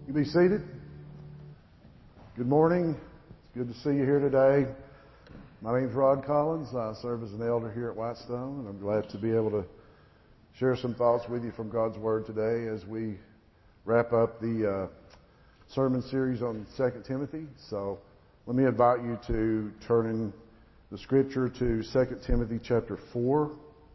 You be seated. Good morning. It's good to see you here today. My name's Rod Collins. I serve as an elder here at Whitestone, and I'm glad to be able to share some thoughts with you from God's Word today as we wrap up the sermon series on 2 Timothy. So let me invite you to turn in the Scripture to 2 Timothy chapter 4.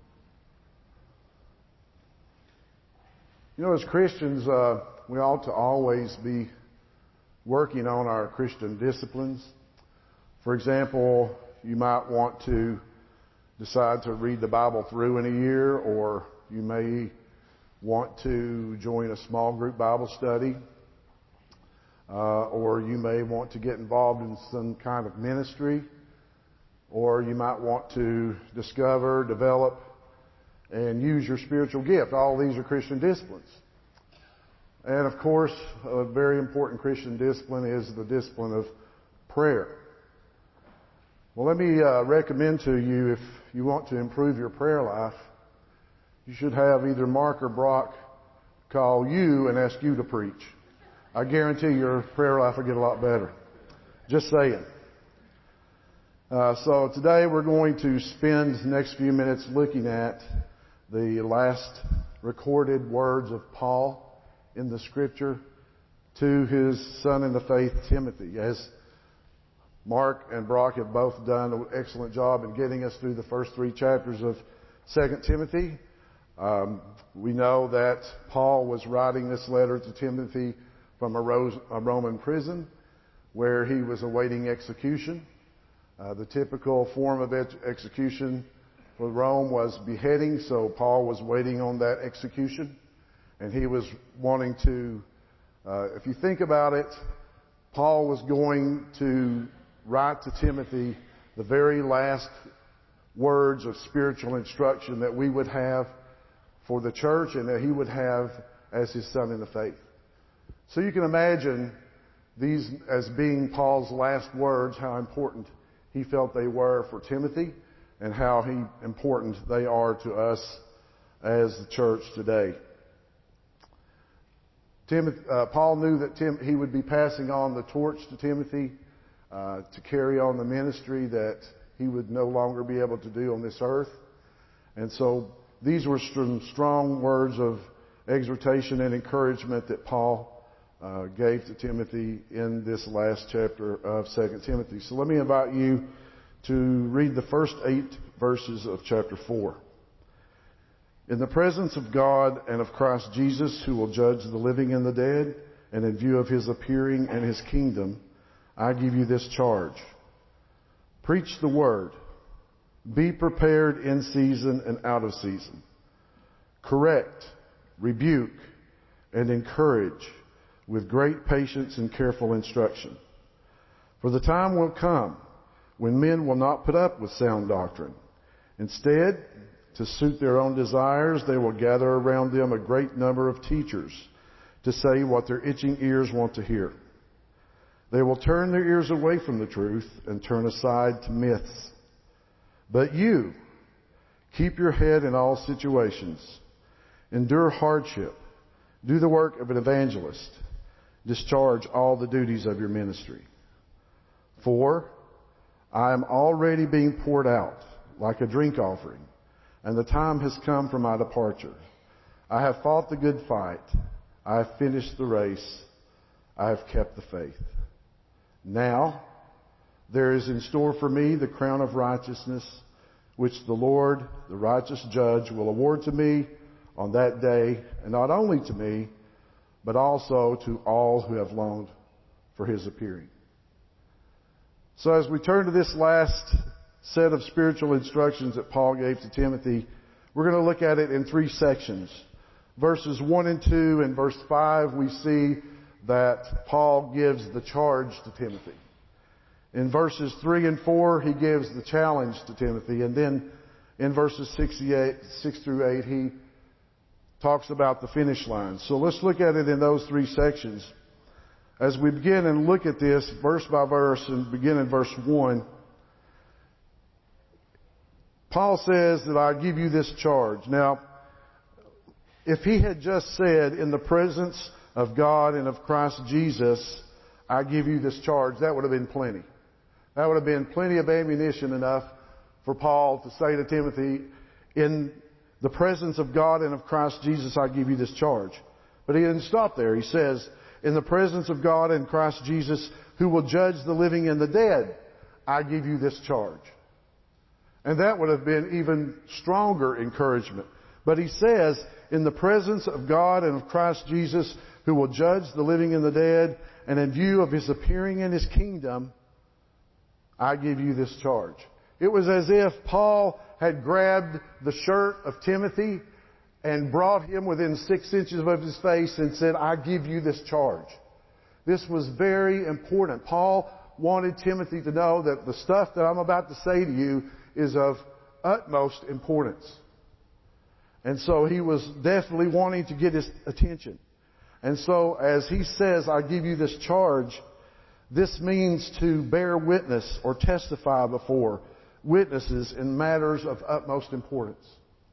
You know, as Christians, we ought to always be working on our Christian disciplines. For example, you might want to decide to read the Bible through in a year, or you may want to join a small group Bible study, or you may want to get involved in some kind of ministry, or you might want to discover, develop, and use your spiritual gift. All these are Christian disciplines. And of course, a very important Christian discipline is the discipline of prayer. Well, let me recommend to you, if you want to improve your prayer life, you should have either Mark or Brock call you and ask you to preach. I guarantee your prayer life will get a lot better. Just saying. So today we're going to spend the next few minutes looking at the last recorded words of Paul in the Scripture to his son in the faith, Timothy. As Mark and Brock have both done an excellent job in getting us through the first 3 chapters of 2 Timothy. We know that Paul was writing this letter to Timothy from a Roman prison where he was awaiting execution. The typical form of execution for Rome was beheading, so Paul was waiting on that execution. And he was wanting to, if you think about it, Paul was going to write to Timothy the very last words of spiritual instruction that we would have for the church and that he would have as his son in the faith. So you can imagine these as being Paul's last words, how important he felt they were for Timothy and how important they are to us as the church today. Paul knew that he would be passing on the torch to Timothy to carry on the ministry that he would no longer be able to do on this earth. And so these were some strong words of exhortation and encouragement that Paul gave to Timothy in this last chapter of 2 Timothy. So let me invite you to read the first 8 verses of chapter 4. In the presence of God and of Christ Jesus, who will judge the living and the dead, and in view of his appearing and his kingdom, I give you this charge. Preach the word. Be prepared in season and out of season. Correct, rebuke, and encourage with great patience and careful instruction. For the time will come when men will not put up with sound doctrine. Instead, to suit their own desires, they will gather around them a great number of teachers to say what their itching ears want to hear. They will turn their ears away from the truth and turn aside to myths. But you, keep your head in all situations. Endure hardship. Do the work of an evangelist. Discharge all the duties of your ministry. For I am already being poured out like a drink offering, and the time has come for my departure. I have fought the good fight. I have finished the race. I have kept the faith. Now, there is in store for me the crown of righteousness, which the Lord, the righteous judge, will award to me on that day, and not only to me, but also to all who have longed for his appearing. So as we turn to this last set of spiritual instructions that Paul gave to Timothy, we're going to look at it in 3 sections. Verses 1 and 2 and verse 5, we see that Paul gives the charge to Timothy. In verses 3 and 4, he gives the challenge to Timothy. And then in verses 6 through 8, he talks about the finish line. So let's look at it in those 3 sections. As we begin and look at this verse by verse and begin in verse 1, Paul says that I give you this charge. Now, if he had just said, in the presence of God and of Christ Jesus, I give you this charge. That would have been plenty. That would have been plenty of ammunition enough for Paul to say to Timothy, in the presence of God and of Christ Jesus, I give you this charge. But he didn't stop there. He says, in the presence of God and Christ Jesus, who will judge the living and the dead, I give you this charge. And that would have been even stronger encouragement. But he says, in the presence of God and of Christ Jesus, who will judge the living and the dead, and in view of His appearing in His kingdom, I give you this charge. It was as if Paul had grabbed the shirt of Timothy and brought him within 6 inches of his face and said, I give you this charge. This was very important. Paul wanted Timothy to know that the stuff that I'm about to say to you is of utmost importance. And so he was definitely wanting to get his attention. And so as he says, I give you this charge, this means to bear witness or testify before witnesses in matters of utmost importance.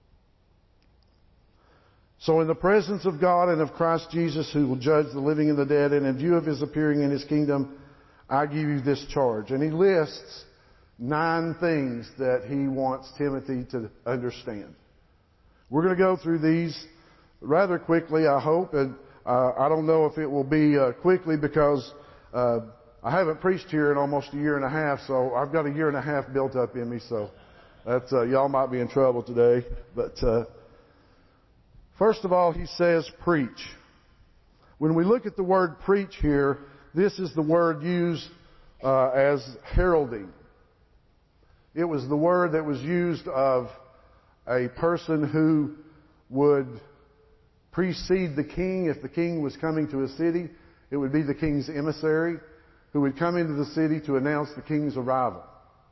So in the presence of God and of Christ Jesus, who will judge the living and the dead, and in view of His appearing in His kingdom, I give you this charge. And he lists 9 things that he wants Timothy to understand. We're going to go through these rather quickly, I hope, and I don't know if it will be quickly because I haven't preached here in almost a year and a half, so I've got a year and a half built up in me, so that's y'all might be in trouble today. But first of all, he says preach. When we look at the word preach here, this is the word used as heralding. It was the word that was used of a person who would precede the king. If the king was coming to a city, it would be the king's emissary who would come into the city to announce the king's arrival.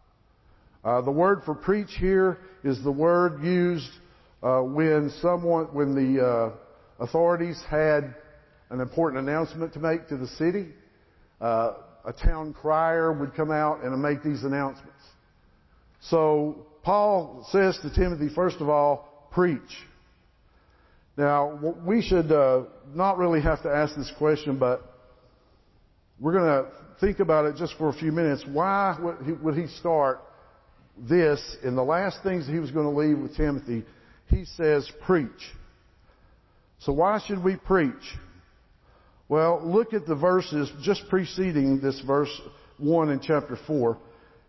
The word for preach here is the word used when the authorities had an important announcement to make to the city. A town crier would come out and make these announcements. So Paul says to Timothy, first of all, preach. Now, we should not really have to ask this question, but we're going to think about it just for a few minutes. Why would he start this in the last things he was going to leave with Timothy? He says, preach. So why should we preach? Well, look at the verses just preceding this verse 1 in chapter 4.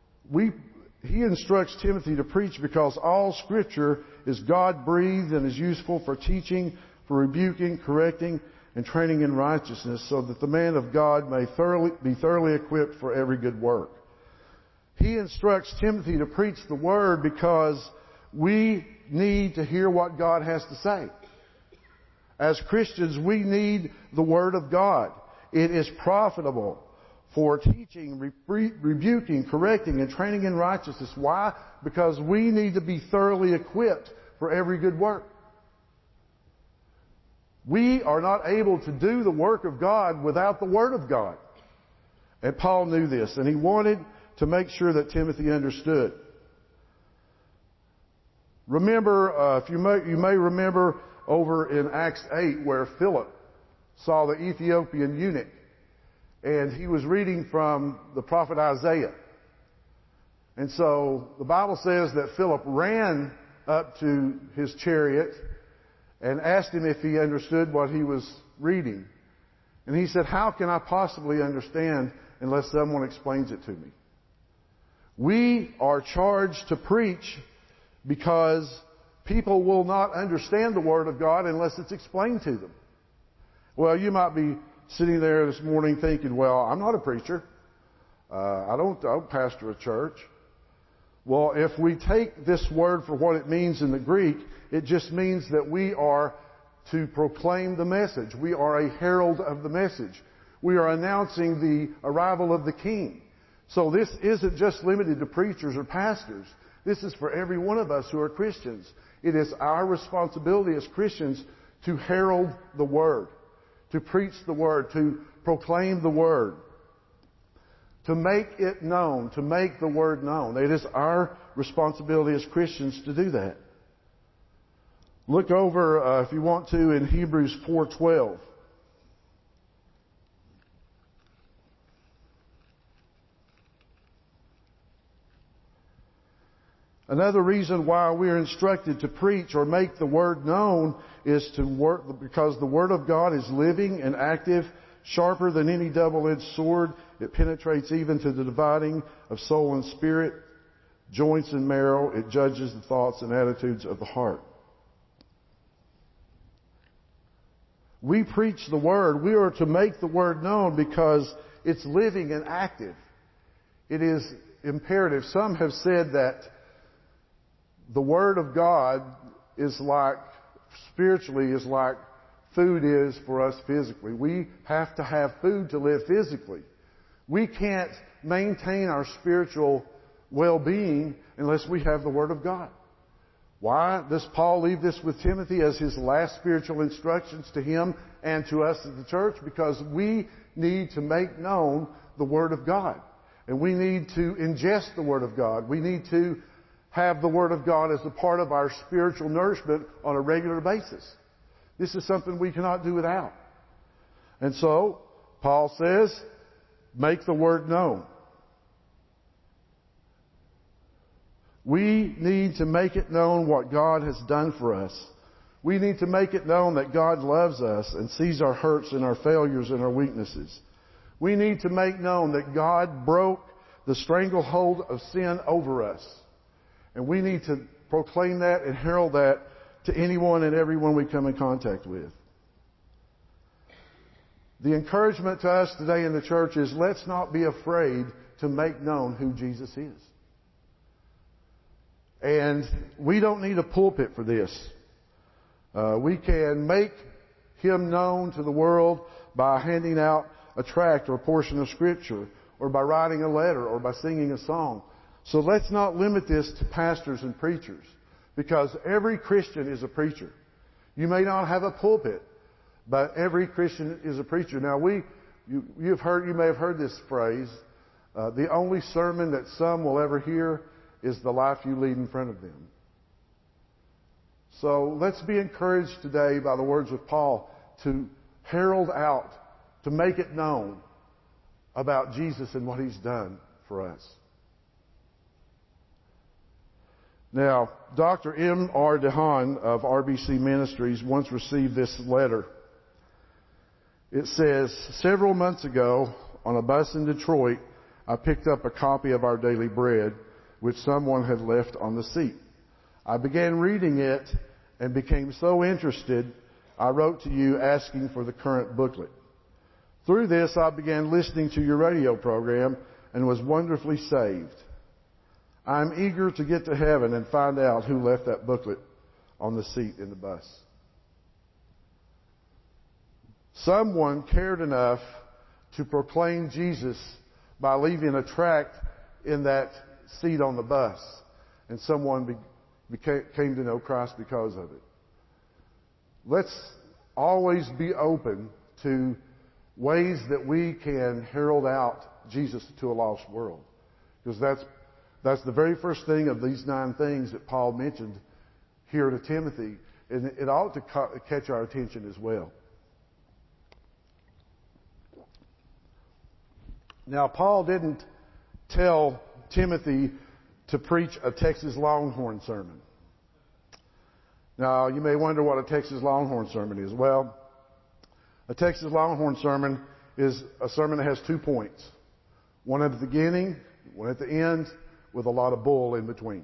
He instructs Timothy to preach because all Scripture is God-breathed and is useful for teaching, for rebuking, correcting, and training in righteousness, so that the man of God may be thoroughly equipped for every good work. He instructs Timothy to preach the Word because we need to hear what God has to say. As Christians, we need the Word of God. It is profitable for teaching, rebuking, correcting, and training in righteousness. Why? Because we need to be thoroughly equipped for every good work. We are not able to do the work of God without the Word of God. And Paul knew this, and he wanted to make sure that Timothy understood. Remember, you may remember over in Acts 8 where Philip saw the Ethiopian eunuch, and he was reading from the prophet Isaiah. And so the Bible says that Philip ran up to his chariot and asked him if he understood what he was reading. And he said, how can I possibly understand unless someone explains it to me? We are charged to preach because people will not understand the Word of God unless it's explained to them. Well, you might be sitting there this morning thinking, well, I'm not a preacher. I don't pastor a church. Well, if we take this word for what it means in the Greek, it just means that we are to proclaim the message. We are a herald of the message. We are announcing the arrival of the King. So this isn't just limited to preachers or pastors. This is for every one of us who are Christians. It is our responsibility as Christians to herald the Word, to preach the Word, to proclaim the Word, to make it known, to make the Word known. It is our responsibility as Christians to do that. Look over, if you want to, in Hebrews 4:12. Another reason why we are instructed to preach or make the Word known is to work, because the Word of God is living and active, sharper than any double-edged sword. It penetrates even to the dividing of soul and spirit, joints and marrow. It judges the thoughts and attitudes of the heart. We preach the Word. We are to make the Word known because it's living and active. It is imperative. Some have said that the Word of God is like, spiritually, is like food is for us physically. We have to have food to live physically. We can't maintain our spiritual well-being unless we have the Word of God. Why does Paul leave this with Timothy as his last spiritual instructions to him and to us as the church? Because we need to make known the Word of God. And we need to ingest the Word of God. We need to have the Word of God as a part of our spiritual nourishment on a regular basis. This is something we cannot do without. And so, Paul says, make the Word known. We need to make it known what God has done for us. We need to make it known that God loves us and sees our hurts and our failures and our weaknesses. We need to make known that God broke the stranglehold of sin over us. And we need to proclaim that and herald that to anyone and everyone we come in contact with. The encouragement to us today in the church is, let's not be afraid to make known who Jesus is. And we don't need a pulpit for this. We can make Him known to the world by handing out a tract or a portion of Scripture, or by writing a letter, or by singing a song. So let's not limit this to pastors and preachers, because every Christian is a preacher. You may not have a pulpit, but every Christian is a preacher. Now, you may have heard this phrase, the only sermon that some will ever hear is the life you lead in front of them. So let's be encouraged today by the words of Paul to herald out, to make it known about Jesus and what He's done for us. Now, Dr. M.R. DeHaan of RBC Ministries once received this letter. It says, several months ago, on a bus in Detroit, I picked up a copy of Our Daily Bread, which someone had left on the seat. I began reading it and became so interested, I wrote to you asking for the current booklet. Through this, I began listening to your radio program and was wonderfully saved. I'm eager to get to heaven and find out who left that booklet on the seat in the bus. Someone cared enough to proclaim Jesus by leaving a tract in that seat on the bus, and someone came to know Christ because of it. Let's always be open to ways that we can herald out Jesus to a lost world, because that's the very first thing of these 9 things that Paul mentioned here to Timothy, and it ought to catch our attention as well. Now, Paul didn't tell Timothy to preach a Texas Longhorn sermon. Now, you may wonder what a Texas Longhorn sermon is. Well, a Texas Longhorn sermon is a sermon that has 2 points. One at the beginning, one at the end, with a lot of bull in between.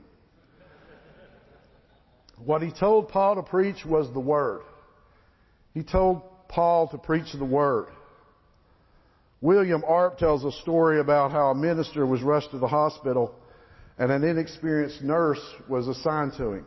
What he told Paul to preach was the Word. He told Paul to preach the Word. William Arp tells a story about how a minister was rushed to the hospital and an inexperienced nurse was assigned to him.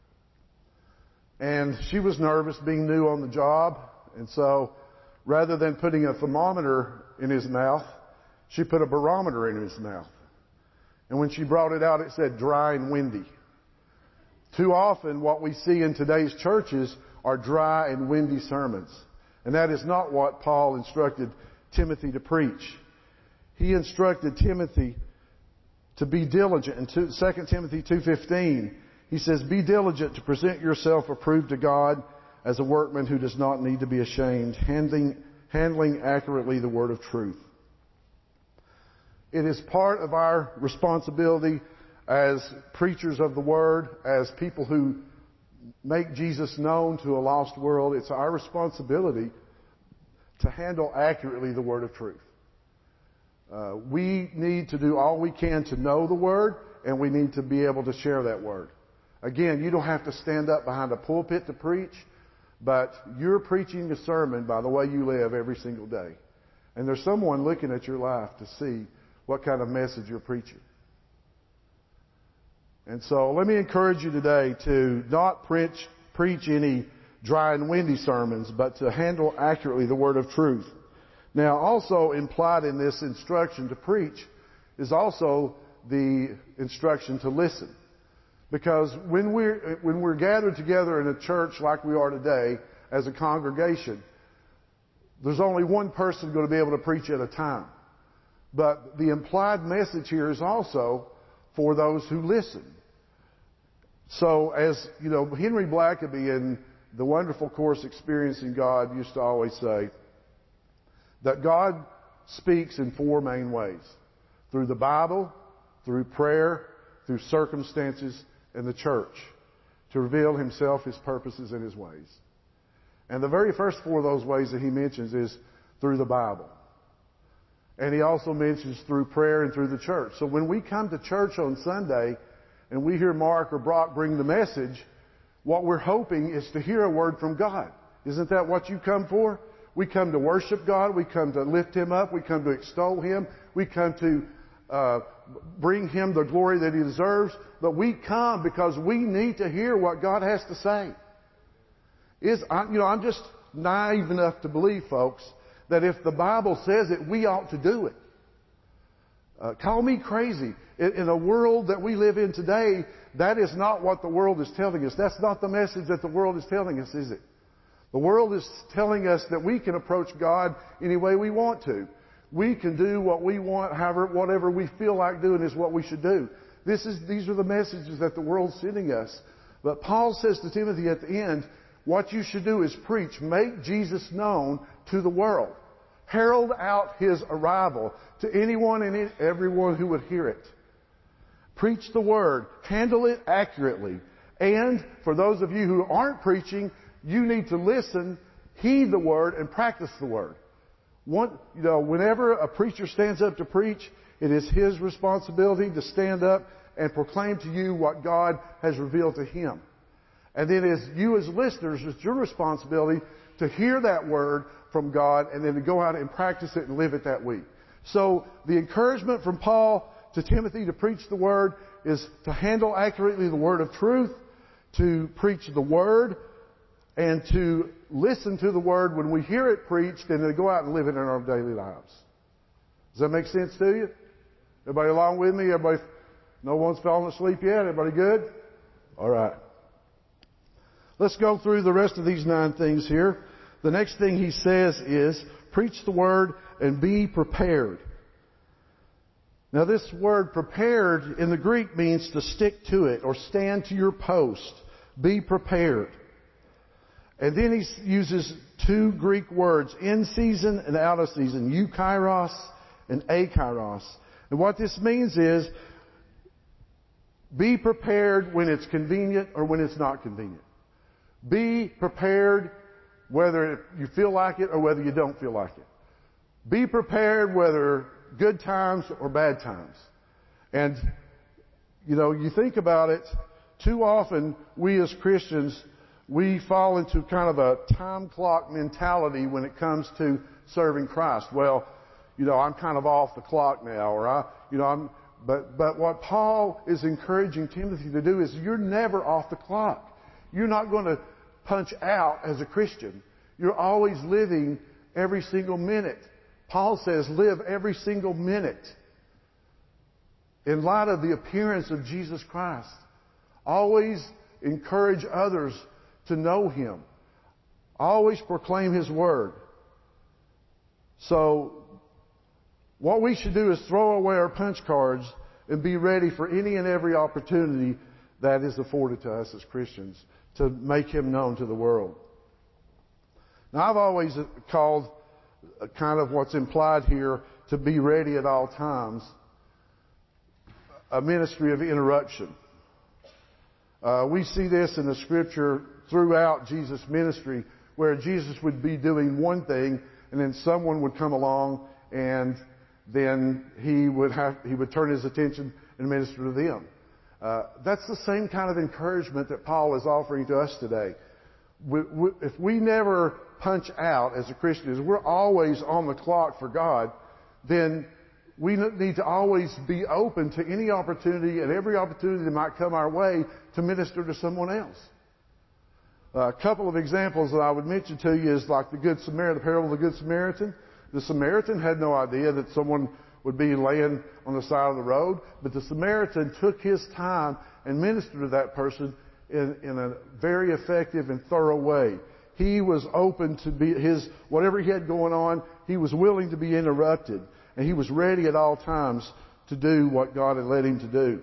And she was nervous, being new on the job, and so rather than putting a thermometer in his mouth, she put a barometer in his mouth. And when she brought it out, it said dry and windy. Too often what we see in today's churches are dry and windy sermons. And that is not what Paul instructed Timothy to preach. He instructed Timothy to be diligent. In 2 Timothy 2:15, he says, be diligent to present yourself approved to God as a workman who does not need to be ashamed, handling accurately the word of truth. It is part of our responsibility as preachers of the Word, as people who make Jesus known to a lost world, it's our responsibility to handle accurately the Word of truth. We need to do all we can to know the Word, and we need to be able to share that Word. Again, you don't have to stand up behind a pulpit to preach, but you're preaching a sermon by the way you live every single day. And there's someone looking at your life to see what kind of message you're preaching. And so let me encourage you today to not preach any dry and windy sermons, but to handle accurately the Word of truth. Now, also implied in this instruction to preach is also the instruction to listen. Because when we're gathered together in a church like we are today as a congregation, there's only one person going to be able to preach at a time. But the implied message here is also for those who listen. So as, you know, Henry Blackaby in the wonderful course Experiencing God used to always say that God speaks in four main ways. Through the Bible, through prayer, through circumstances, and the church, to reveal Himself, His purposes, and His ways. And the very first four of those ways that he mentions is through the Bible. And he also mentions through prayer and through the church. So when we come to church on Sunday and we hear Mark or Brock bring the message, what we're hoping is to hear a word from God. Isn't that what you come for? We come to worship God. We come to lift Him up. We come to extol Him. We come to bring Him the glory that He deserves. But we come because we need to hear what God has to say. I'm just naive enough to believe, folks, that if the Bible says it, we ought to do it. Call me crazy. In a world that we live in today, that is not what the world is telling us. That's not the message that the world is telling us, is it? The world is telling us that we can approach God any way we want to. We can do what we want, however, whatever we feel like doing is what we should do. These are the messages that the world's sending us. But Paul says to Timothy at the end, what you should do is preach. Make Jesus known to the world. Herald out His arrival to anyone and everyone who would hear it. Preach the Word. Handle it accurately. And for those of you who aren't preaching, you need to listen, heed the Word, and practice the Word. Whenever a preacher stands up to preach, it is his responsibility to stand up and proclaim to you what God has revealed to him. And then as listeners, it's your responsibility to hear that word from God and then to go out and practice it and live it that week. So the encouragement from Paul to Timothy to preach the word is to handle accurately the word of truth, to preach the word, and to listen to the word when we hear it preached and then go out and live it in our daily lives. Does that make sense to you? Everybody along with me? Everybody, no one's fallen asleep yet? Everybody good? All right. Let's go through the rest of these 9 things here. The next thing he says is, preach the word and be prepared. Now this word prepared in the Greek means to stick to it or stand to your post. Be prepared. And then he uses 2 Greek words, in season and out of season, eukairos and akairos. And what this means is, be prepared when it's convenient or when it's not convenient. Be prepared whether you feel like it or whether you don't feel like it. Be prepared whether good times or bad times. And, you think about it, too often we as Christians, we fall into kind of a time clock mentality when it comes to serving Christ. Well, I'm kind of off the clock now, or but what Paul is encouraging Timothy to do is you're never off the clock. You're not going to punch out as a Christian. You're always living every single minute. Paul says live every single minute in light of the appearance of Jesus Christ. Always encourage others to know Him. Always proclaim His Word. So what we should do is throw away our punch cards and be ready for any and every opportunity that is afforded to us as Christians to make Him known to the world. Now, I've always called kind of what's implied here to be ready at all times a ministry of interruption. We see this in the Scripture throughout Jesus' ministry, where Jesus would be doing one thing, and then someone would come along, and then he would turn his attention and minister to them. That's the same kind of encouragement that Paul is offering to us today. If we never punch out as a Christian, as we're always on the clock for God, then we need to always be open to any opportunity and every opportunity that might come our way to minister to someone else. A couple of examples that I would mention to you is like the parable of the Good Samaritan. The Samaritan had no idea that someone would be laying on the side of the road, but the Samaritan took his time and ministered to that person in a very effective and thorough way. He was open to whatever he had going on, he was willing to be interrupted, and he was ready at all times to do what God had led him to do.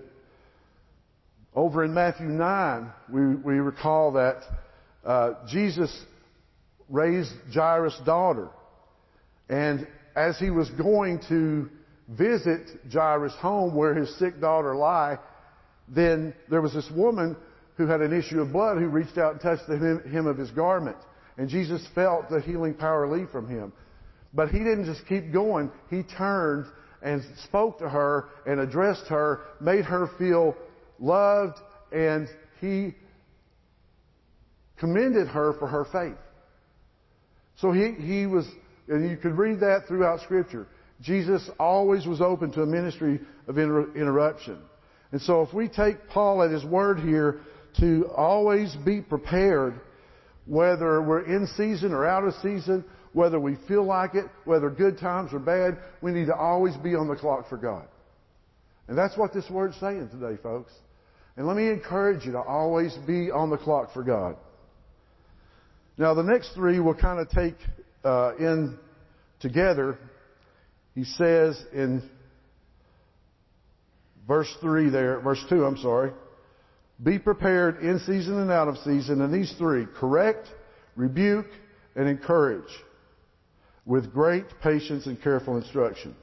Over in Matthew 9, we recall that Jesus raised Jairus' daughter. And as he was going to visit Jairus' home where his sick daughter lay, then there was this woman who had an issue of blood who reached out and touched the hem of his garment. And Jesus felt the healing power leave from him. But he didn't just keep going. He turned and spoke to her and addressed her, made her feel loved, and he commended her for her faith. So he was, and you could read that throughout Scripture. Jesus always was open to a ministry of interruption. And so if we take Paul at his word here to always be prepared, whether we're in season or out of season, whether we feel like it, whether good times or bad, we need to always be on the clock for God. And that's what this word's saying today, folks. And let me encourage you to always be on the clock for God. Now, the next three we'll kind of take in together. He says in verse 2, be prepared in season and out of season. And these three, correct, rebuke, and encourage with great patience and careful instruction.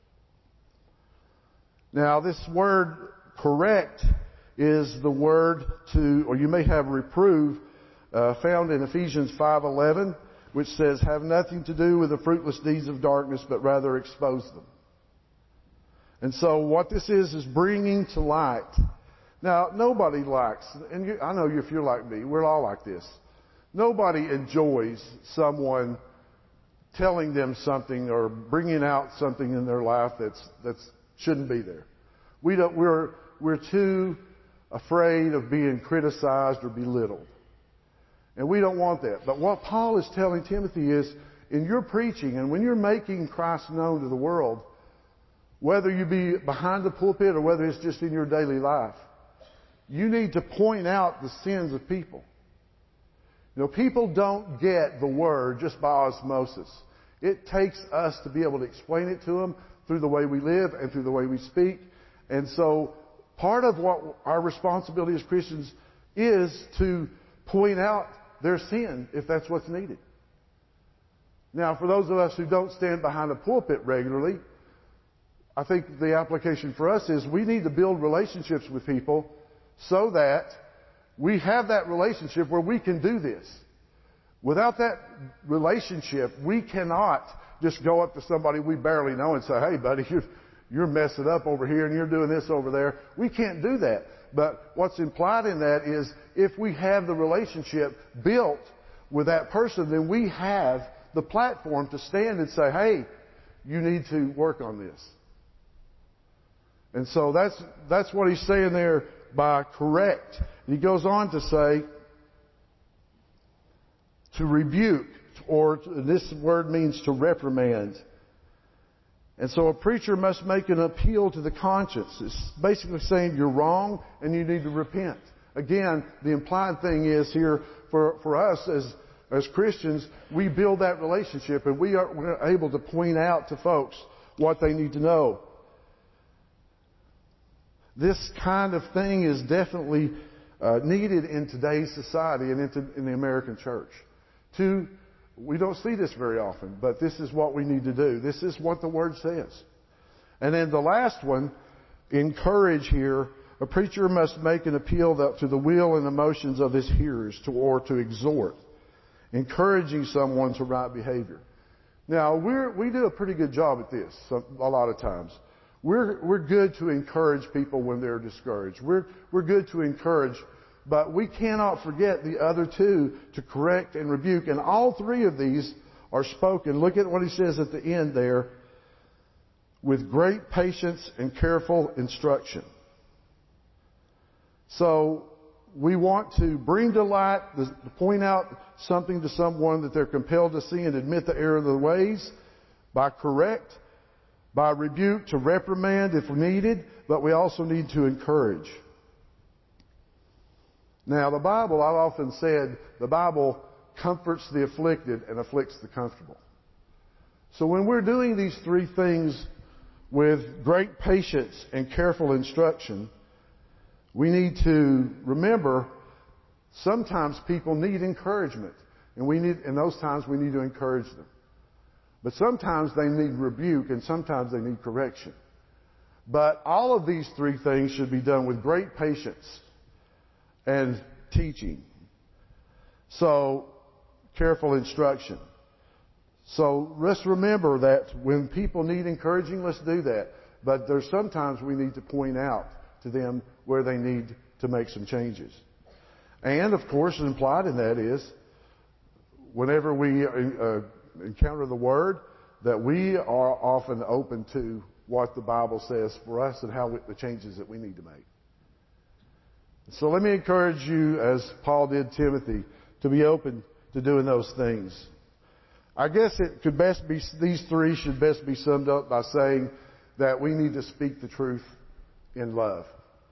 Now, this word correct is the word or you may have reprove, found in Ephesians 5:11, which says, have nothing to do with the fruitless deeds of darkness, but rather expose them. And so what this is bringing to light. Now, nobody likes, and I know if you're like me, we're all like this. Nobody enjoys someone telling them something or bringing out something in their life that shouldn't be there. We're too afraid of being criticized or belittled. And we don't want that. But what Paul is telling Timothy is, in your preaching and when you're making Christ known to the world, whether you be behind the pulpit or whether it's just in your daily life, you need to point out the sins of people. You know, people don't get the Word just by osmosis. It takes us to be able to explain it to them through the way we live and through the way we speak. And so part of what our responsibility as Christians is to point out their sin if that's what's needed. Now, for those of us who don't stand behind a pulpit regularly, I think the application for us is we need to build relationships with people so that we have that relationship where we can do this. Without that relationship, we cannot just go up to somebody we barely know and say, hey, buddy, you're messing up over here and you're doing this over there. We can't do that. But what's implied in that is if we have the relationship built with that person, then we have the platform to stand and say, hey, you need to work on this. And so that's what he's saying there by correct. And he goes on to say to rebuke, or this word means to reprimand. And so a preacher must make an appeal to the conscience. It's basically saying you're wrong and you need to repent. Again, the implied thing is here for us as Christians, we build that relationship and we're able to point out to folks what they need to know. This kind of thing is definitely needed in today's society and in the American church. We don't see this very often, but this is what we need to do. This is what the Word says. And then the last one, encourage here, a preacher must make an appeal to the will and emotions of his hearers or to exhort, encouraging someone to right behavior. Now, we do a pretty good job at this a lot of times. We're good to encourage people when they're discouraged. We're good to encourage, but we cannot forget the other two, to correct and rebuke. And all three of these are spoken. Look at what he says at the end there. With great patience and careful instruction. So we want to bring to light, to point out something to someone that they're compelled to see and admit the error of their ways, by correct, by rebuke, to reprimand if needed, but we also need to encourage. Now the Bible, I've often said, the Bible comforts the afflicted and afflicts the comfortable. So when we're doing these three things with great patience and careful instruction, we need to remember sometimes people need encouragement, and those times we need to encourage them. But sometimes they need rebuke, and sometimes they need correction. But all of these three things should be done with great patience and teaching. So, careful instruction. So let's remember that when people need encouraging, let's do that. But there's sometimes we need to point out to them where they need to make some changes. And, of course, implied in that is, whenever we encounter the Word, that we are often open to what the Bible says for us and the changes that we need to make. So let me encourage you, as Paul did Timothy, to be open to doing those things. I guess these three should best be summed up by saying that we need to speak the truth in love.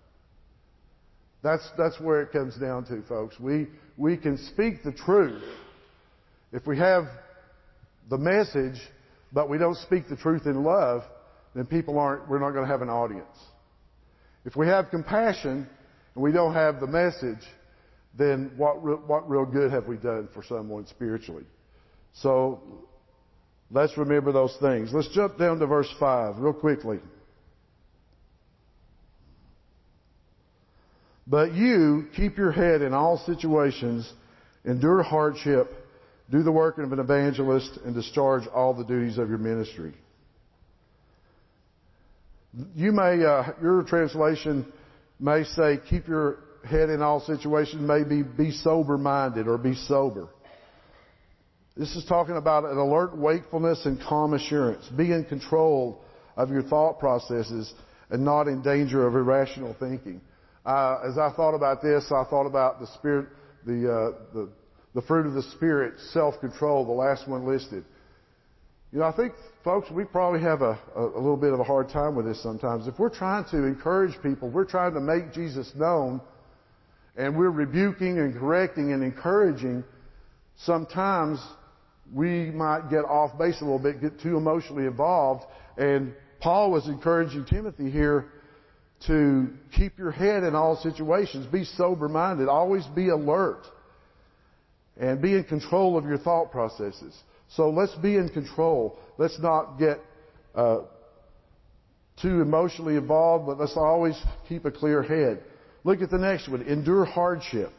That's where it comes down to, folks. We can speak the truth if we have the message, but we don't speak the truth in love, then we're not going to have an audience. If we have compassion and we don't have the message, then what real good have we done for someone spiritually? So, let's remember those things. Let's jump down to verse 5 real quickly. But you keep your head in all situations, endure hardship, do the work of an evangelist, and discharge all the duties of your ministry. Your translation may say, keep your head in all situations, maybe be sober-minded or be sober. This is talking about an alert wakefulness and calm assurance. Be in control of your thought processes and not in danger of irrational thinking. As I thought about this, I thought about the Spirit, the fruit of the Spirit, self-control, the last one listed. I think, folks, we probably have a little bit of a hard time with this sometimes. If we're trying to encourage people, we're trying to make Jesus known, and we're rebuking and correcting and encouraging, sometimes we might get off base a little bit, get too emotionally involved. And Paul was encouraging Timothy here to keep your head in all situations, be sober-minded, always be alert, and be in control of your thought processes. So let's be in control. Let's not get too emotionally involved, but let's always keep a clear head. Look at the next one. Endure hardship.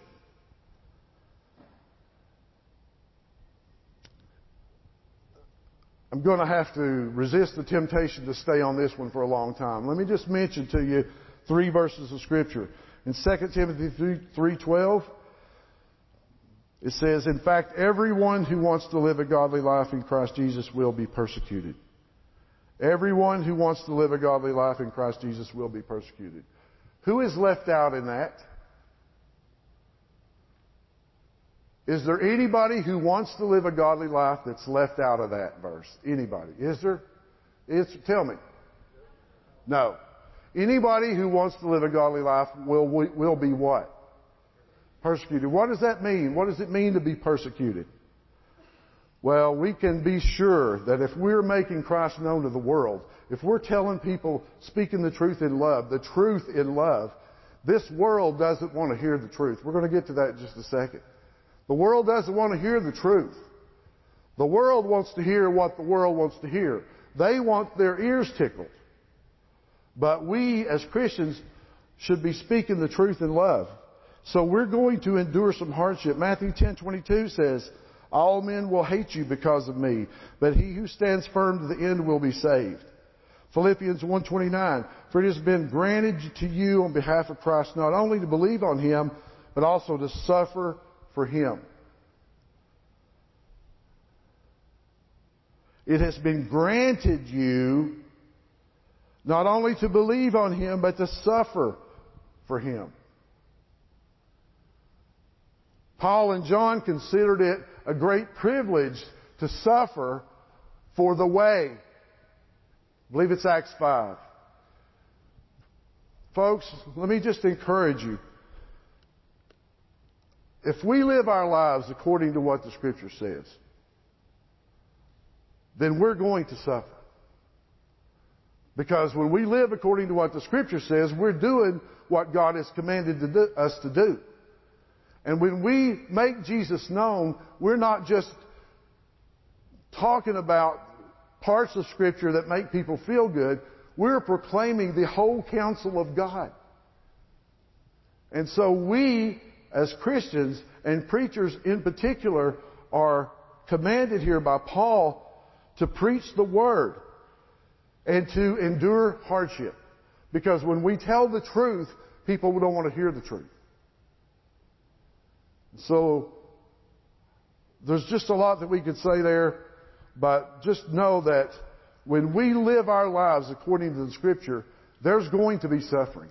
I'm going to have to resist the temptation to stay on this one for a long time. Let me just mention to you 3 verses of Scripture. In 2 Timothy 3:12, it says, in fact, everyone who wants to live a godly life in Christ Jesus will be persecuted. Everyone who wants to live a godly life in Christ Jesus will be persecuted. Who is left out in that? Is there anybody who wants to live a godly life that's left out of that verse? Anybody? Is there? Tell me. No. Anybody who wants to live a godly life will be what? Persecuted. What does that mean? What does it mean to be persecuted? Well, we can be sure that if we're making Christ known to the world, if we're telling people, speaking the truth in love, this world doesn't want to hear the truth. We're going to get to that in just a second. The world doesn't want to hear the truth. The world wants to hear what the world wants to hear. They want their ears tickled. But we, as Christians, should be speaking the truth in love. So we're going to endure some hardship. Matthew 10:22 says, all men will hate you because of me, but he who stands firm to the end will be saved. Philippians 1:29, for it has been granted to you on behalf of Christ not only to believe on him, but also to suffer for him. It has been granted you not only to believe on him, but to suffer for him. Paul and John considered it a great privilege to suffer for the way. I believe it's Acts 5. Folks, let me just encourage you. If we live our lives according to what the Scripture says, then we're going to suffer. Because when we live according to what the Scripture says, we're doing what God has commanded us to do. And when we make Jesus known, we're not just talking about parts of Scripture that make people feel good. We're proclaiming the whole counsel of God. And so we, as Christians and preachers in particular, are commanded here by Paul to preach the Word and to endure hardship. Because when we tell the truth, people don't want to hear the truth. So there's just a lot that we could say there, but just know that when we live our lives according to the Scripture, there's going to be suffering.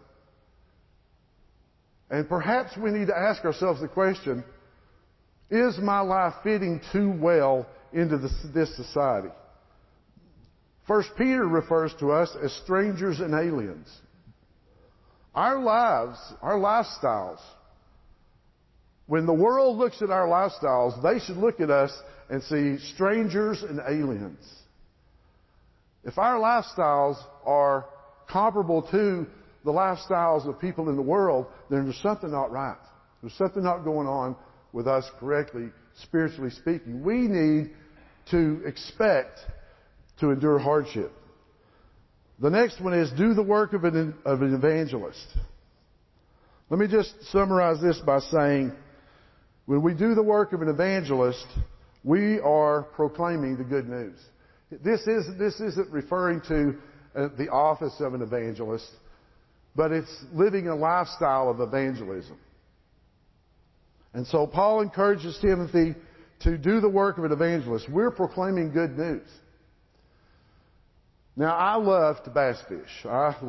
And perhaps we need to ask ourselves the question, is my life fitting too well into this society? 1 Peter refers to us as strangers and aliens. Our lives, our lifestyles, when the world looks at our lifestyles, they should look at us and see strangers and aliens. If our lifestyles are comparable to the lifestyles of people in the world, then there's something not right. There's something not going on with us correctly, spiritually speaking. We need to expect to endure hardship. The next one is do the work of an evangelist. Let me just summarize this by saying, when we do the work of an evangelist, we are proclaiming the good news. This isn't referring to the office of an evangelist, but it's living a lifestyle of evangelism. And so Paul encourages Timothy to do the work of an evangelist. We're proclaiming good news. Now, I love to bass fish.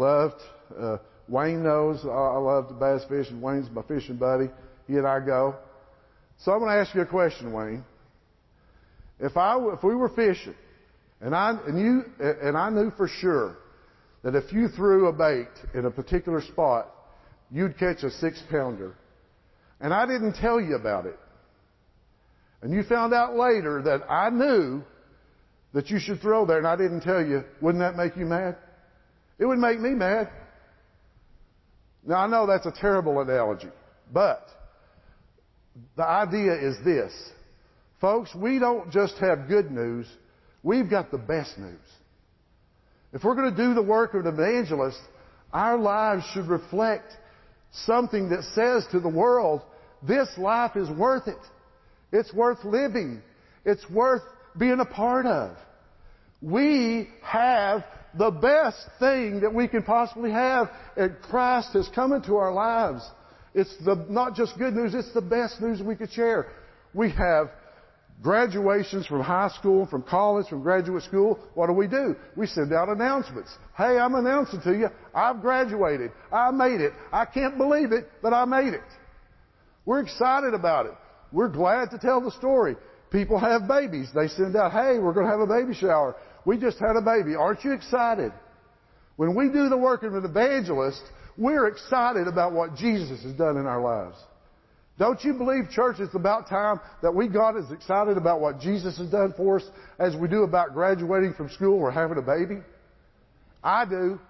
Wayne knows I love to bass fish, and Wayne's my fishing buddy. He and I go. So I'm going to ask you a question, Wayne. If we were fishing, and I knew for sure that if you threw a bait in a particular spot, you'd catch a 6-pounder, and I didn't tell you about it, and you found out later that I knew that you should throw there and I didn't tell you, wouldn't that make you mad? It would make me mad. Now, I know that's a terrible analogy, but the idea is this. Folks, we don't just have good news, we've got the best news. If we're going to do the work of an evangelist, our lives should reflect something that says to the world, this life is worth it. It's worth living. It's worth being a part of. We have the best thing that we can possibly have, and Christ has come into our lives. It's not just good news, it's the best news we could share. We have graduations from high school, from college, from graduate school. What do? We send out announcements. Hey, I'm announcing to you, I've graduated. I made it. I can't believe it, but I made it. We're excited about it. We're glad to tell the story. People have babies. They send out, hey, we're going to have a baby shower. We just had a baby. Aren't you excited? When we do the work of an evangelist, we're excited about what Jesus has done in our lives. Don't you believe, church, it's about time that we got as excited about what Jesus has done for us as we do about graduating from school or having a baby? I do.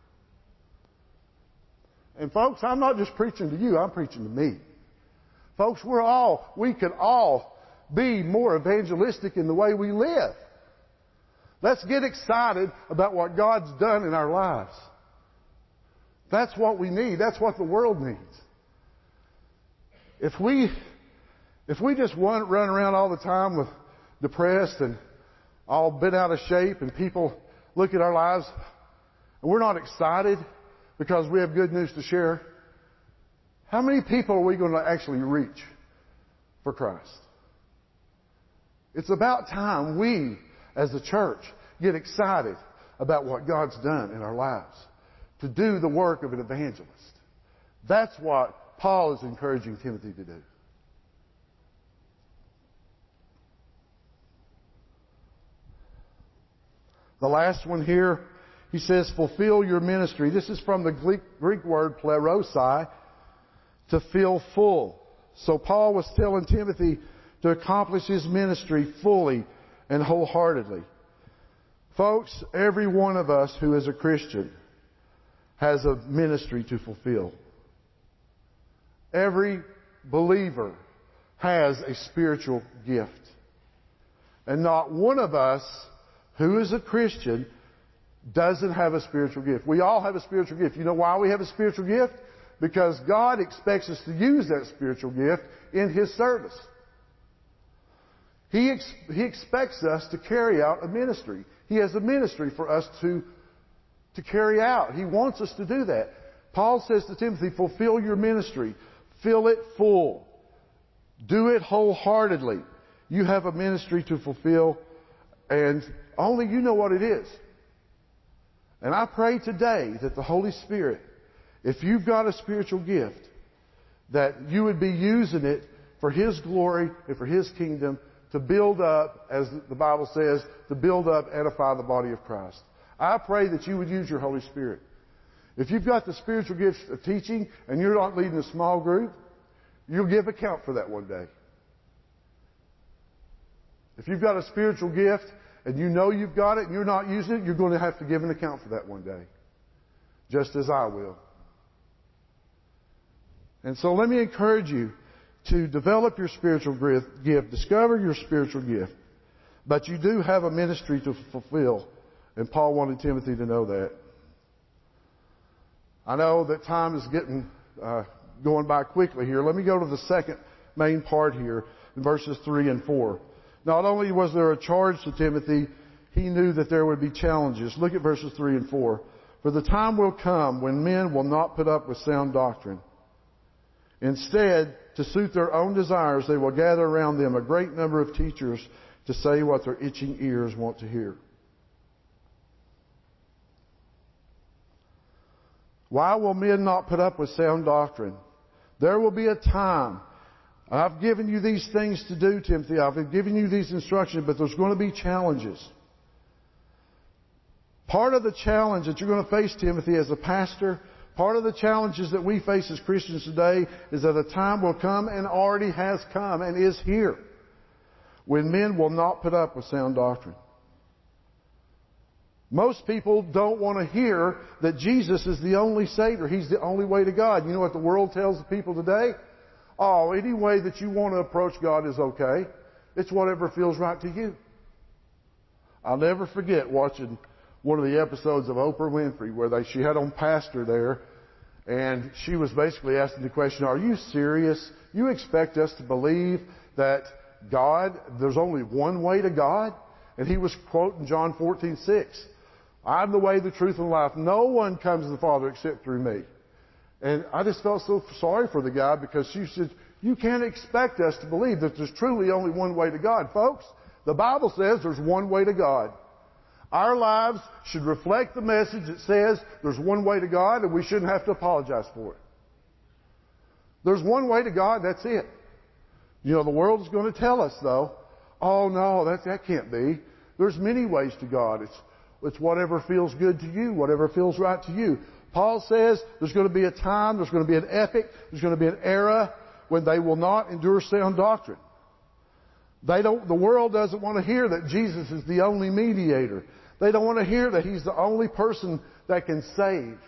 And folks, I'm not just preaching to you, I'm preaching to me. Folks, we could all be more evangelistic in the way we live. Let's get excited about what God's done in our lives. That's what we need. That's what the world needs. If we just run around all the time with depressed and all bent out of shape, and people look at our lives and we're not excited because we have good news to share, how many people are we going to actually reach for Christ? It's about time we, as a church, get excited about what God's done in our lives to do the work of an evangelist. That's what Paul is encouraging Timothy to do. The last one here, he says, fulfill your ministry. This is from the Greek word plerosai, to fill full. So Paul was telling Timothy to accomplish his ministry fully and wholeheartedly. Folks, every one of us who is a Christian has a ministry to fulfill. Every believer has a spiritual gift. And not one of us who is a Christian doesn't have a spiritual gift. We all have a spiritual gift. You know why we have a spiritual gift? Because God expects us to use that spiritual gift in His service. He expects us to carry out a ministry. He has a ministry for us to carry out. He wants us to do that. Paul says to Timothy, fulfill your ministry. Fill it full. Do it wholeheartedly. You have a ministry to fulfill, and only you know what it is. And I pray today that the Holy Spirit, if you've got a spiritual gift, that you would be using it for His glory and for His kingdom to build up, as the Bible says, to build up, edify the body of Christ. I pray that you would use your Holy Spirit. If you've got the spiritual gifts of teaching and you're not leading a small group, you'll give account for that one day. If you've got a spiritual gift and you know you've got it and you're not using it, you're going to have to give an account for that one day. Just as I will. And so let me encourage you to develop your spiritual gift. Discover your spiritual gift. But you do have a ministry to fulfill. And Paul wanted Timothy to know that. I know that time is going by quickly here. Let me go to the second main part here in verses 3 and 4. Not only was there a charge to Timothy, he knew that there would be challenges. Look at verses 3 and 4. For the time will come when men will not put up with sound doctrine. Instead, to suit their own desires, they will gather around them a great number of teachers to say what their itching ears want to hear. Why will men not put up with sound doctrine? There will be a time. I've given you these things to do, Timothy. I've given you these instructions, but there's going to be challenges. Part of the challenge that you're going to face, Timothy, as a pastor, part of the challenges that we face as Christians today is that a time will come and already has come and is here when men will not put up with sound doctrine. Most people don't want to hear that Jesus is the only Savior. He's the only way to God. You know what the world tells the people today? Oh, any way that you want to approach God is okay. It's whatever feels right to you. I'll never forget watching one of the episodes of Oprah Winfrey where she had on pastor there, and she was basically asking the question, are you serious? You expect us to believe that there's only one way to God? And he was quoting John 14:6. I'm the way, the truth, and the life. No one comes to the Father except through me. And I just felt so sorry for the guy because she said, you can't expect us to believe that there's truly only one way to God. Folks, the Bible says there's one way to God. Our lives should reflect the message that says there's one way to God and we shouldn't have to apologize for it. There's one way to God, that's it. You know, the world is going to tell us, though, oh, no, that can't be. There's many ways to God. It's whatever feels good to you, whatever feels right to you. Paul says there's going to be a time, there's going to be an epoch, there's going to be an era when they will not endure sound doctrine. The world doesn't want to hear that Jesus is the only mediator. They don't want to hear that He's the only person that can save.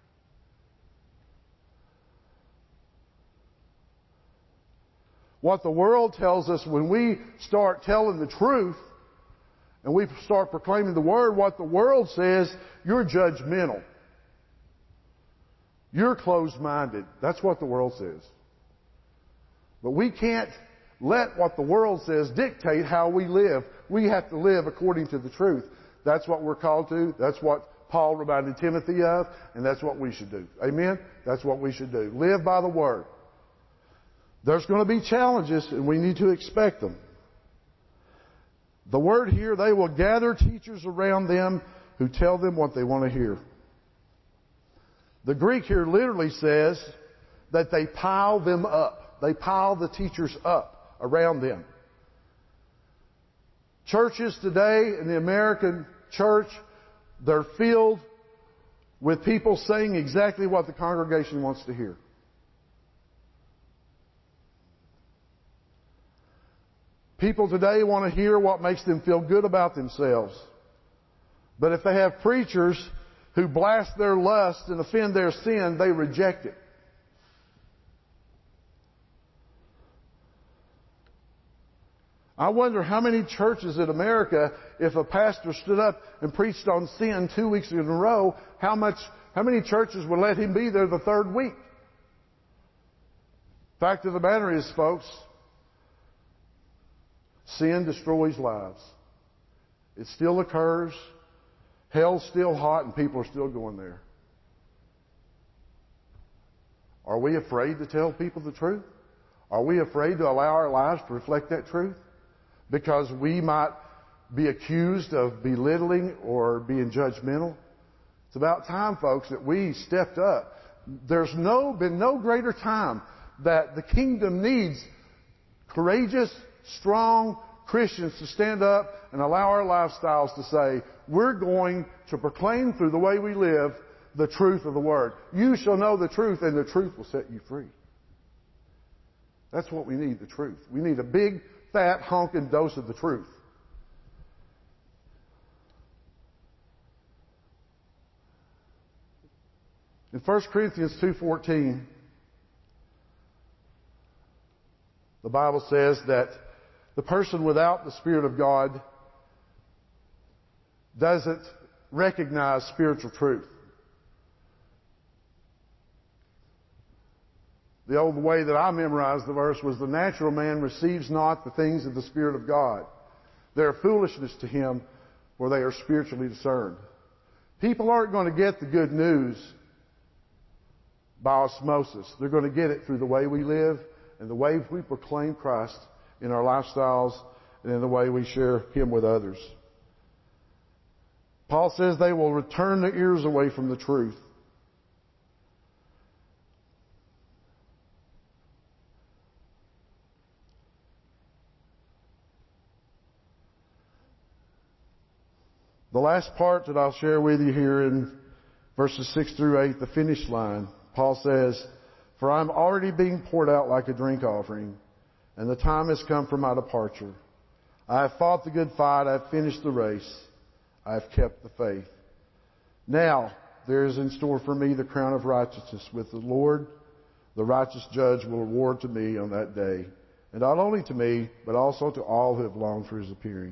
What the world tells us when we start telling the truth and we start proclaiming the Word, what the world says, you're judgmental. You're closed-minded. That's what the world says. But we can't let what the world says dictate how we live. We have to live according to the truth. That's what we're called to. That's what Paul reminded Timothy of, and that's what we should do. Amen? That's what we should do. Live by the Word. There's going to be challenges, and we need to expect them. The word here, they will gather teachers around them who tell them what they want to hear. The Greek here literally says that they pile them up. They pile the teachers up around them. Churches today in the American church, they're filled with people saying exactly what the congregation wants to hear. People today want to hear what makes them feel good about themselves. But if they have preachers who blast their lust and offend their sin, they reject it. I wonder how many churches in America, if a pastor stood up and preached on sin 2 weeks in a row, how many churches would let him be there the third week? Fact of the matter is, folks, sin destroys lives. It still occurs. Hell's still hot and people are still going there. Are we afraid to tell people the truth? Are we afraid to allow our lives to reflect that truth? Because we might be accused of belittling or being judgmental. It's about time, folks, that we stepped up. There's been no greater time that the kingdom needs courageous, strong Christians to stand up and allow our lifestyles to say, we're going to proclaim through the way we live the truth of the Word. You shall know the truth, and the truth will set you free. That's what we need, the truth. We need a big, fat, honking dose of the truth. In 1 Corinthians 2:14, the Bible says that the person without the Spirit of God doesn't recognize spiritual truth. The old way that I memorized the verse was, the natural man receives not the things of the Spirit of God. They are foolishness to him, for they are spiritually discerned. People aren't going to get the good news by osmosis. They're going to get it through the way we live and the way we proclaim Christ in our lifestyles and in the way we share Him with others. Paul says they will turn their ears away from the truth. The last part that I'll share with you here in verses 6 through 8, the finish line, Paul says, "For I am already being poured out like a drink offering, and the time has come for my departure. I have fought the good fight, I have finished the race, I have kept the faith. Now there is in store for me the crown of righteousness with the Lord, the righteous judge will award to me on that day, and not only to me, but also to all who have longed for His appearing."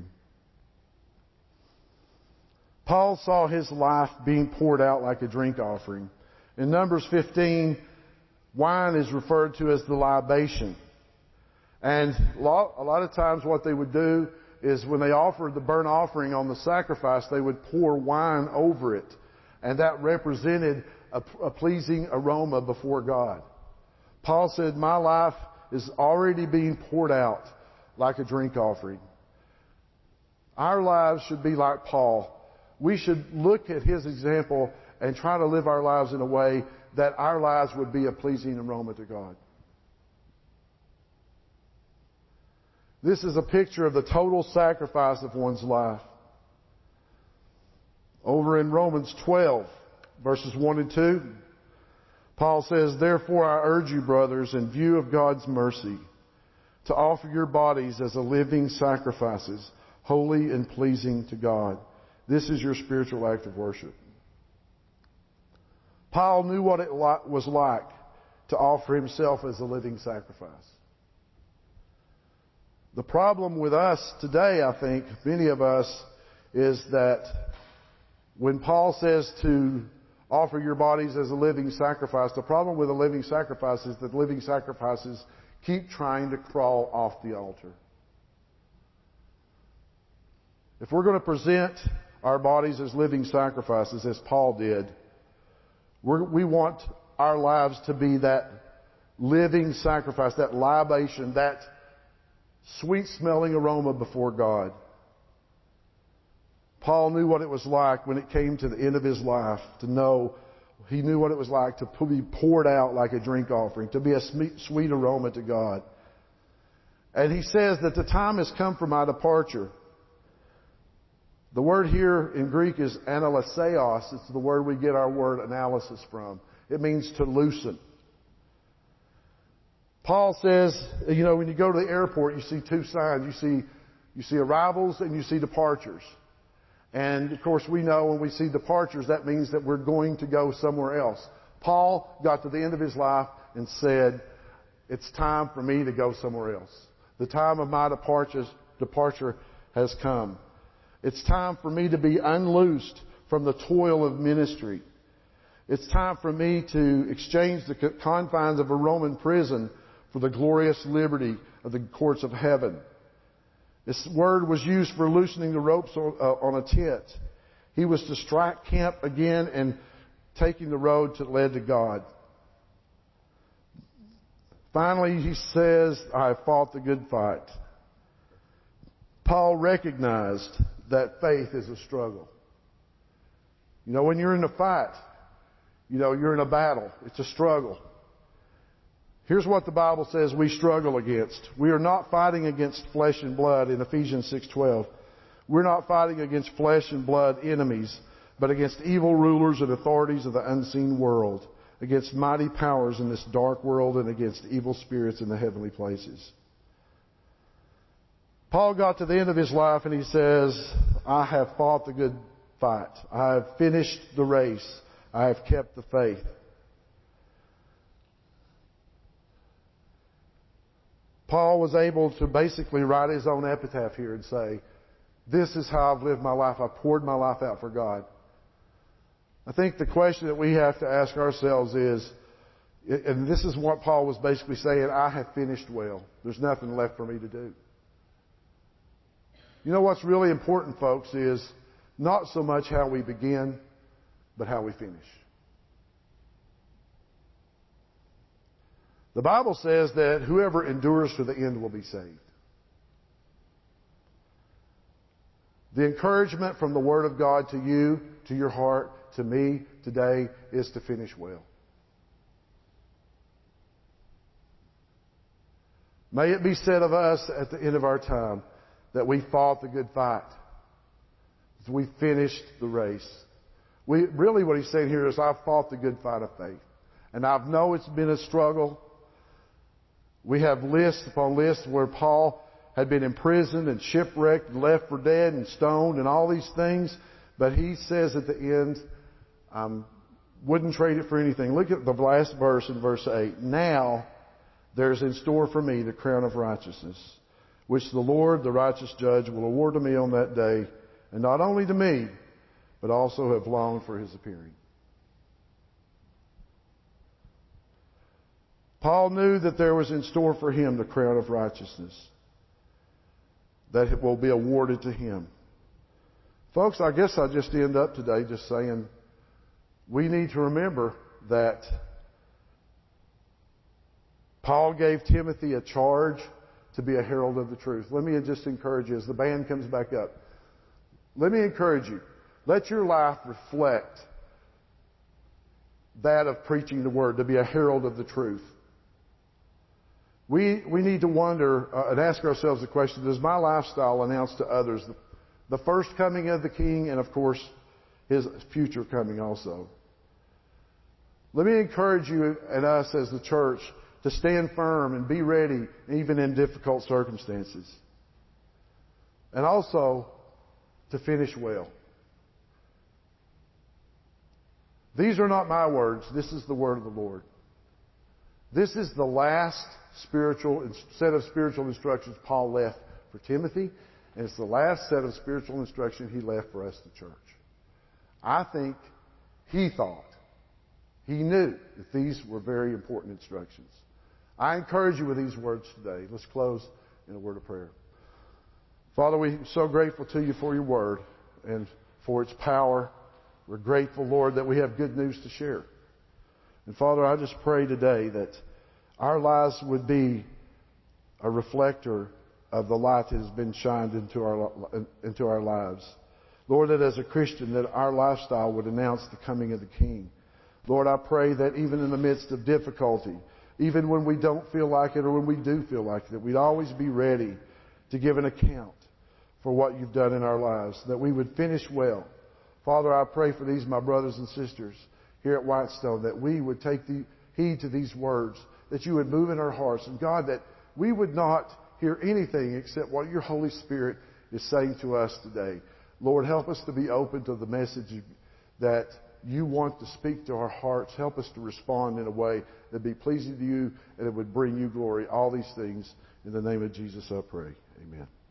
Paul saw his life being poured out like a drink offering. In Numbers 15, wine is referred to as the libation. And a lot of times what they would do is when they offered the burnt offering on the sacrifice, they would pour wine over it. And that represented a pleasing aroma before God. Paul said, my life is already being poured out like a drink offering. Our lives should be like Paul. We should look at his example and try to live our lives in a way that our lives would be a pleasing aroma to God. This is a picture of the total sacrifice of one's life. Over in Romans 12, verses 1 and 2, Paul says, "Therefore I urge you, brothers, in view of God's mercy, to offer your bodies as a living sacrifices, holy and pleasing to God. This is your spiritual act of worship." Paul knew what it was like to offer himself as a living sacrifice. The problem with us today, I think, many of us, is that when Paul says to offer your bodies as a living sacrifice. The problem with a living sacrifice is that living sacrifices keep trying to crawl off the altar. If we're going to present our bodies as living sacrifices, as Paul did, we want our lives to be that living sacrifice, that libation, that sweet-smelling aroma before God. Paul knew what it was like when it came to the end of his life to know. He knew what it was like to be poured out like a drink offering, to be a sweet aroma to God. And he says that the time has come for my departure. The word here in Greek is analyseos. It's the word we get our word analysis from. It means to loosen. Paul says, when you go to the airport, you see two signs. You see arrivals and you see departures. And of course we know when we see departures, that means that we're going to go somewhere else. Paul got to the end of his life and said, it's time for me to go somewhere else. The time of my departure has come. It's time for me to be unloosed from the toil of ministry. It's time for me to exchange the confines of a Roman prison for the glorious liberty of the courts of heaven. This word was used for loosening the ropes on a tent. He was to strike camp again and taking the road that led to God. Finally, he says, I have fought the good fight. Paul recognized that faith is a struggle. When you're in a fight, you're in a battle. It's a struggle. Here's what the Bible says we struggle against. We are not fighting against flesh and blood in Ephesians 6:12. We're not fighting against flesh and blood enemies, but against evil rulers and authorities of the unseen world, against mighty powers in this dark world, and against evil spirits in the heavenly places. Paul got to the end of his life and he says, I have fought the good fight. I have finished the race. I have kept the faith. Paul was able to basically write his own epitaph here and say, this is how I've lived my life. I've poured my life out for God. I think the question that we have to ask ourselves is, and this is what Paul was basically saying, I have finished well. There's nothing left for me to do. What's really important, folks, is not so much how we begin, but how we finish. The Bible says that whoever endures to the end will be saved. The encouragement from the Word of God to you, to your heart, to me today is to finish well. May it be said of us at the end of our time that we fought the good fight. That we finished the race. Really what he's saying here is I've fought the good fight of faith. And I know it's been a struggle. We have lists upon lists where Paul had been imprisoned and shipwrecked and left for dead and stoned and all these things. But he says at the end, wouldn't trade it for anything. Look at the last verse in verse 8. Now there's in store for me the crown of righteousness, which the Lord, the righteous judge, will award to me on that day, and not only to me, but also have longed for his appearing. Paul knew that there was in store for him the crown of righteousness that will be awarded to him. Folks, I guess I'll just end up today just saying we need to remember that Paul gave Timothy a charge to be a herald of the truth. Let me just encourage you as the band comes back up. Let me encourage you. Let your life reflect that of preaching the Word, to be a herald of the truth. We need to wonder and ask ourselves the question, does my lifestyle announce to others the first coming of the King and, of course, His future coming also? Let me encourage you and us as the church to stand firm and be ready even in difficult circumstances. And also to finish well. These are not my words. This is the word of the Lord. This is the last set of spiritual instructions Paul left for Timothy, and it's the last set of spiritual instruction he left for us, the church. I think he thought He knew that these were very important instructions. I encourage you with these words today. Let's close in a word of prayer. Father, we're so grateful to you for your word and for its power. We're grateful, Lord, that we have good news to share. And Father, I just pray today that our lives would be a reflector of the light that has been shined into our lives. Lord, that as a Christian, that our lifestyle would announce the coming of the King. Lord, I pray that even in the midst of difficulty, even when we don't feel like it or when we do feel like it, that we'd always be ready to give an account for what you've done in our lives, that we would finish well. Father, I pray for these, my brothers and sisters here at Whitestone, that we would take heed to these words, that you would move in our hearts. And God, that we would not hear anything except what your Holy Spirit is saying to us today. Lord, help us to be open to the message that you want to speak to our hearts. Help us to respond in a way that be pleasing to you and it would bring you glory. All these things in the name of Jesus I pray. Amen.